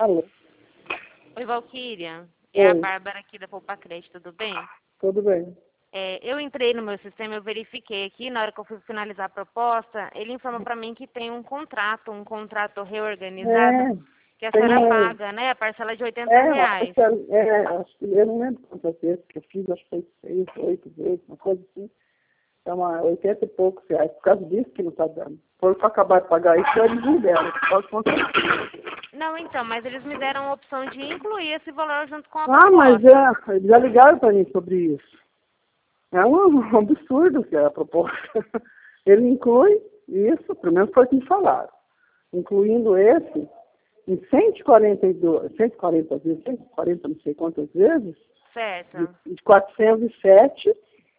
Alô? Oi, Valquíria. É a Oi, Bárbara aqui da Poupa Crédito, tudo bem? tudo bem? Eu entrei no meu sistema, eu verifiquei aqui, na hora que eu fui finalizar a proposta, ele informa para mim que tem um contrato reorganizado, É, que a tem senhora um. paga, né? A parcela de R$ 80. Acho que eu não lembro quantas vezes que eu fiz, acho que foi 6, 8 vezes, uma coisa assim. É uma 80 e poucos reais, por causa disso que não está dando. Foi para acabar de pagar isso, eles me deram. Pode contar. Não, então, mas eles me deram a opção de incluir esse valor junto com a Mas proposta. eles já ligaram para mim sobre isso. É um absurdo que é a proposta. Ele inclui isso, pelo menos foi o que me falaram. Incluindo esse, em 142, 140 vezes, 140 não sei quantas vezes, Certo. de 407,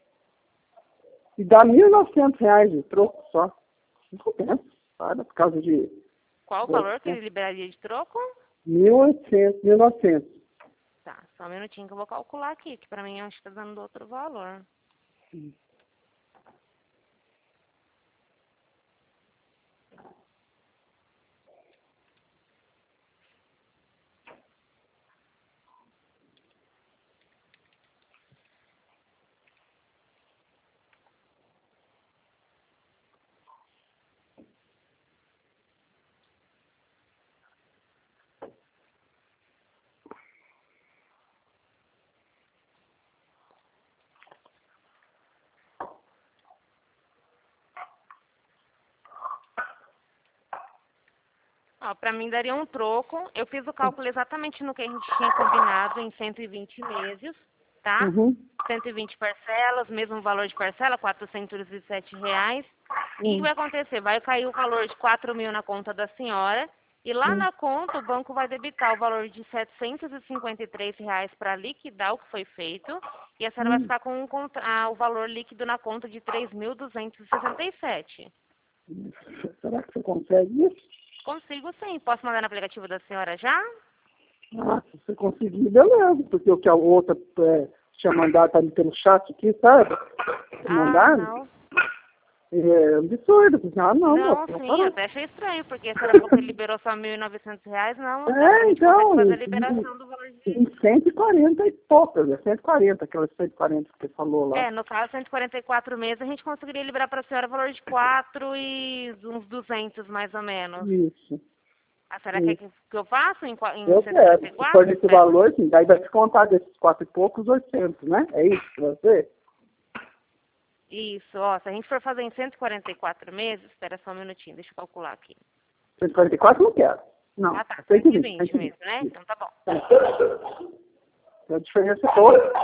e dá R$ 1.900 de troco só. Não compensa, sabe? Por causa de Qual o valor que ele liberaria de troco? 1.800, 1.900. Tá, só um minutinho que eu vou calcular aqui, que para mim eu acho que tá dando outro valor. Ó, para mim daria um troco. Eu fiz o cálculo exatamente no que a gente tinha combinado, em 120 meses, tá? Uhum. 120 parcelas, mesmo valor de parcela, R$ 407. O que Hum. vai acontecer? Vai cair o valor de 4.000 na conta da senhora e lá Hum. na conta o banco vai debitar o valor de R$ 753 para liquidar o que foi feito e a senhora vai Hum. ficar com o valor líquido na conta de 3.267. Será que você consegue isso? Consigo sim. Posso mandar no aplicativo da senhora já? Se você conseguir, beleza. Porque o que a outra tinha mandado tá pelo chat aqui, sabe? Ah, Mandaram. não. É absurdo. Não, Não, moça, não sim, eu parou. até achei estranho, porque a senhora falou que ele liberou só R$ 1.900. Não, a gente consegue Então, fazer a liberação do valor de... em 140 e poucas, 140, aquelas 140 que você falou lá. No caso, 144 meses, a gente conseguiria liberar para a senhora o valor de 4 e uns 200, mais ou menos. Isso, A senhora quer isso. que eu faça em Eu quero. Se for 144? desse valor, sim, daí vai descontar desses 4 e poucos, 800, né? É isso pra você? Isso, ó, se a gente for fazer em 144 meses, espera só um minutinho, deixa eu calcular aqui. 144 não quero. Não, Ah, tá, 120, 120 120. mesmo, né? Isso. Então tá bom. A diferença é toda.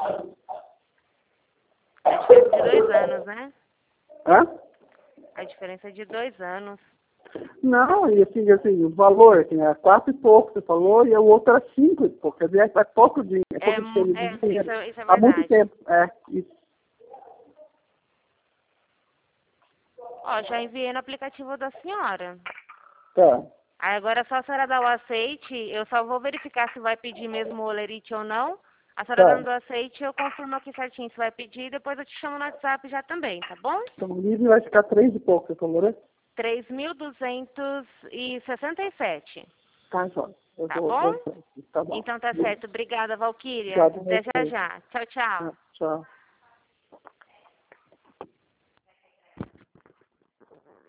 A diferença de 2 anos, né? Hã? A diferença é de 2 anos. Não, e assim, o valor, assim, é 4 e pouco, você falou, e o outro era 5 e pouco. Quer dizer, é pouco dinheiro, é pouco dinheiro. Isso é Há muito verdade. tempo, isso. Ó, já enviei no aplicativo da senhora. Tá. Aí agora é só a senhora dar o aceite, eu só vou verificar se vai pedir mesmo o olerite ou não. A senhora Tá. dando o aceite, eu confirmo aqui certinho se vai pedir e depois eu te chamo no WhatsApp já também, tá bom? Então, o livre vai ficar 3 e pouco, você falou, né? 3.267, Tá, Jorge. Eu tá vou, bom? tá bom. Então tá certo. Obrigada, Valquíria. Obrigado a Até já você. já. Tchau, tchau. Tchau.